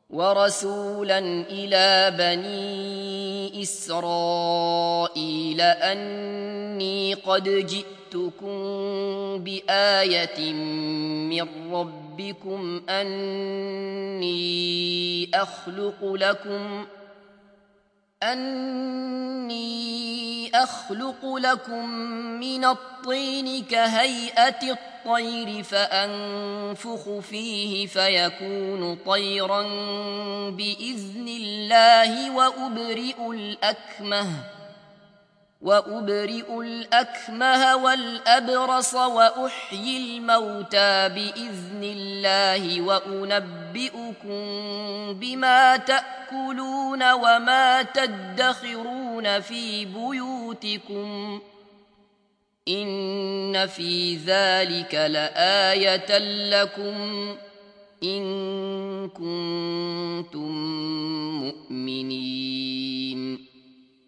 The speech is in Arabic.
ورسولا إلى بني إسرائيل أني قد جئتكم بآية من ربكم أني أخلق لكم من الطين كهيئة الطير فأنفخ فيه فيكون طيرا بإذن الله وأبرئ الأكمه والأبرص وأحيي الموتى بإذن الله وأنبئكم بما تأكلون وما تدخرون في بيوتكم إن في ذلك لآية لكم إن كنتم